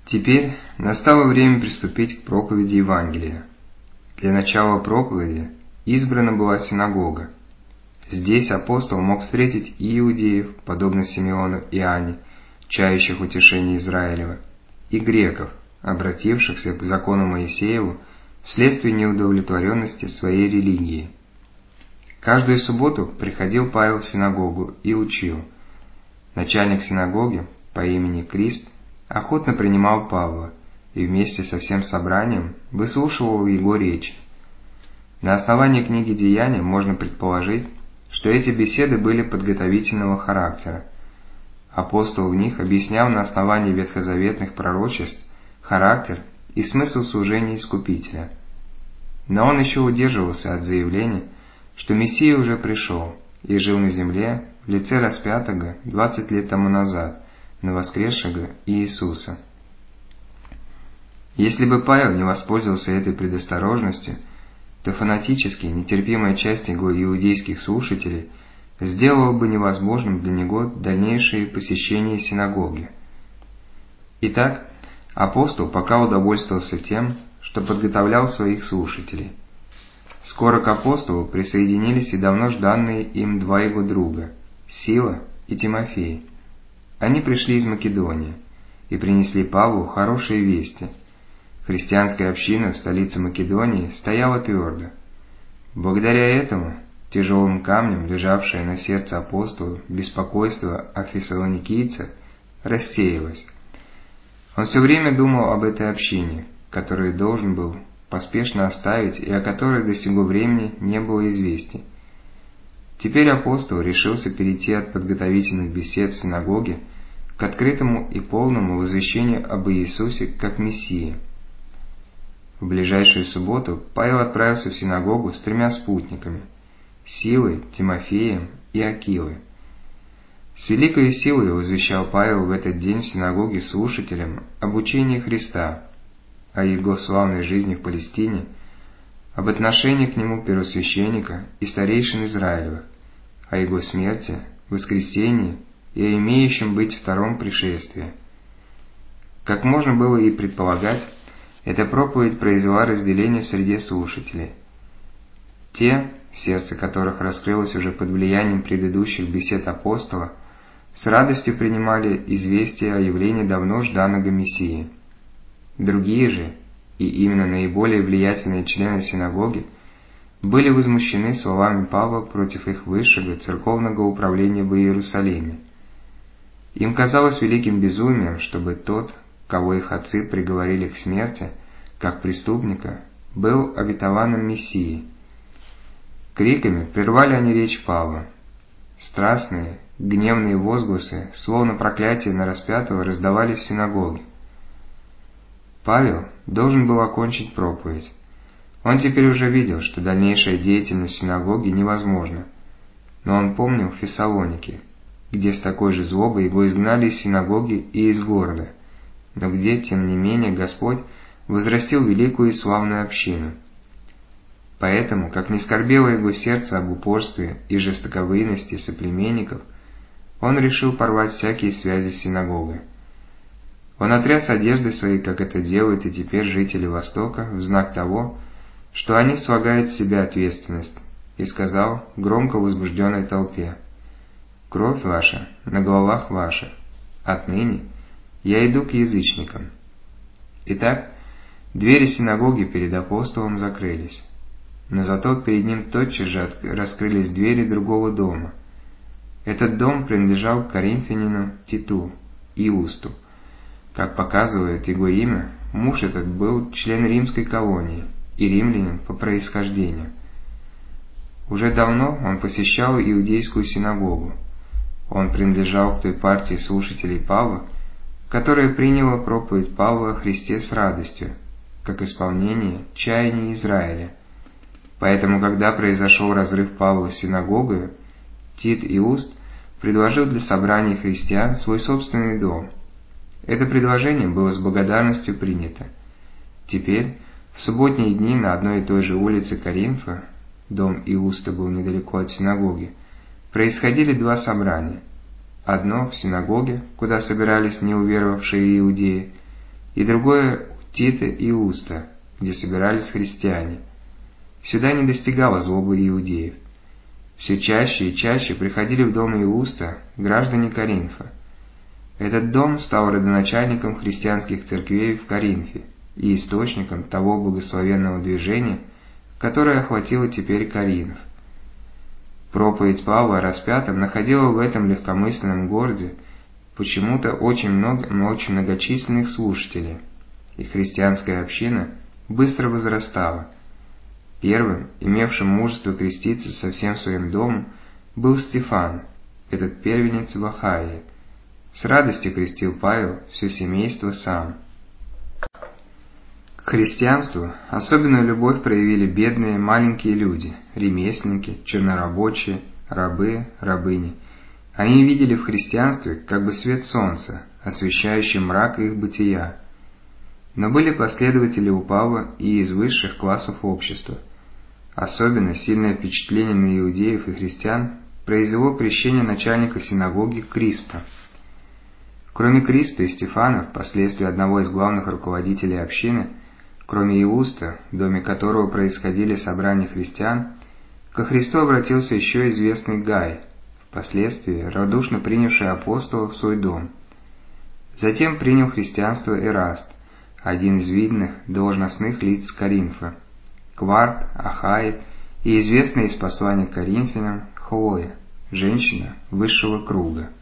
Теперь настало время приступить к проповеди Евангелия. Для начала проповеди избрана была синагога. Здесь апостол мог встретить и иудеев, подобно Симеону и Анне, чающих утешения Израилева, и греков, обратившихся к закону Моисееву вследствие неудовлетворенности своей религии. Каждую субботу приходил Павел в синагогу и учил. Начальник синагоги по имени Крисп охотно принимал Павла и вместе со всем собранием выслушивал его речи. На основании книги Деяний можно предположить, что эти беседы были подготовительного характера. Апостол в них объяснял на основании ветхозаветных пророчеств характер и смысл служения Искупителя. Но он еще удерживался от заявления, что Мессия уже пришел и жил на земле в лице распятого 20 лет тому назад, на воскресшего Иисуса. Если бы Павел не воспользовался этой предосторожностью, то фанатически нетерпимая часть его иудейских слушателей сделала бы невозможным для него дальнейшее посещение синагоги. Итак, апостол пока удовольствовался тем, что подготовлял своих слушателей. Скоро к апостолу присоединились и давно жданные им два его друга – Сила и Тимофей. Они пришли из Македонии и принесли Павлу хорошие вести. Христианская община в столице Македонии стояла твердо. Благодаря этому тяжелым камнем, лежавшее на сердце апостола беспокойство о фессалоникийцах, рассеялось. Он все время думал об этой общине, которую должен был поспешно оставить и о которой до сего времени не было известий. Теперь апостол решился перейти от подготовительных бесед в синагоге к открытому и полному возвещению об Иисусе как Мессии. В ближайшую субботу Павел отправился в синагогу с 3 спутниками – Силой, Тимофеем и Акилой. С великой силой возвещал Павел в этот день в синагоге слушателям об учении Христа, о его славной жизни в Палестине, об отношении к нему первосвященника и старейшин Израилевых, о его смерти, воскресении и о имеющем быть втором пришествии. Как можно было и предполагать, эта проповедь произвела разделение в среде слушателей. Те, сердце которых раскрылось уже под влиянием предыдущих бесед апостола, с радостью принимали известие о явлении давно жданного Мессии. Другие же, и именно наиболее влиятельные члены синагоги, были возмущены словами Павла против их высшего церковного управления в Иерусалиме. Им казалось великим безумием, чтобы тот, кого их отцы приговорили к смерти, как преступника, был обетованным Мессией. Криками прервали они речь Павла. Страстные, гневные возгласы, словно проклятие на распятого, раздавались в синагоге. Павел должен был окончить проповедь. Он теперь уже видел, что дальнейшая деятельность в синагоге невозможна. Но он помнил Фессалоники, где с такой же злобой его изгнали из синагоги и из города, но где, тем не менее, Господь возрастил великую и славную общину. Поэтому, как не скорбело его сердце об упорстве и жестоковыйности соплеменников, он решил порвать всякие связи с синагогой. Он отряс одежды свои, как это делают и теперь жители Востока, в знак того, что они слагают с себя ответственность, и сказал громко возбужденной толпе: «Кровь ваша на головах ваших. Отныне я иду к язычникам». Итак, двери синагоги перед апостолом закрылись, но зато перед ним тотчас же раскрылись двери другого дома. Этот дом принадлежал коринфянину Титу, Иусту. Как показывает его имя, муж этот был член римской колонии и римлянин по происхождению. Уже давно он посещал иудейскую синагогу. Он принадлежал к той партии слушателей Павла, которая приняла проповедь Павла о Христе с радостью, как исполнение чаяний Израиля. Поэтому, когда произошел разрыв Павла с синагогой, Тит Иуст предложил для собрания христиан свой собственный дом. Это предложение было с благодарностью принято. Теперь, в субботние дни на одной и той же улице Коринфа, дом Иуста был недалеко от синагоги, происходили 2 собрания. Одно в синагоге, куда собирались неуверовавшие иудеи, и другое у Тита и Уста, где собирались христиане. Сюда не достигала злоба иудеев. Все чаще и чаще приходили в дом Иуста граждане Коринфа. Этот дом стал родоначальником христианских церквей в Коринфе и источником того благословенного движения, которое охватило теперь Коринф. Проповедь Павла о распятом находила в этом легкомысленном городе почему-то очень многочисленных слушателей, и христианская община быстро возрастала. Первым, имевшим мужество креститься со всем своим домом, был Стефан, этот первенец в Ахайе. С радостью крестил Павел все семейство сам. К христианству особенную любовь проявили бедные маленькие люди, ремесленники, чернорабочие, рабы, рабыни. Они видели в христианстве как бы свет солнца, освещающий мрак их бытия. Но были последователи у Павла и из высших классов общества. Особенно сильное впечатление на иудеев и христиан произвело крещение начальника синагоги Криспа. Кроме Криспа и Стефана, впоследствии одного из главных руководителей общины, кроме Иуста, в доме которого происходили собрания христиан, ко Христу обратился еще известный Гай, впоследствии радушно принявший апостолов в свой дом. Затем принял христианство Эраст, один из видных должностных лиц Коринфа, Кварт, Ахай и известная из послания к Коринфянам Хлоя, женщина высшего круга.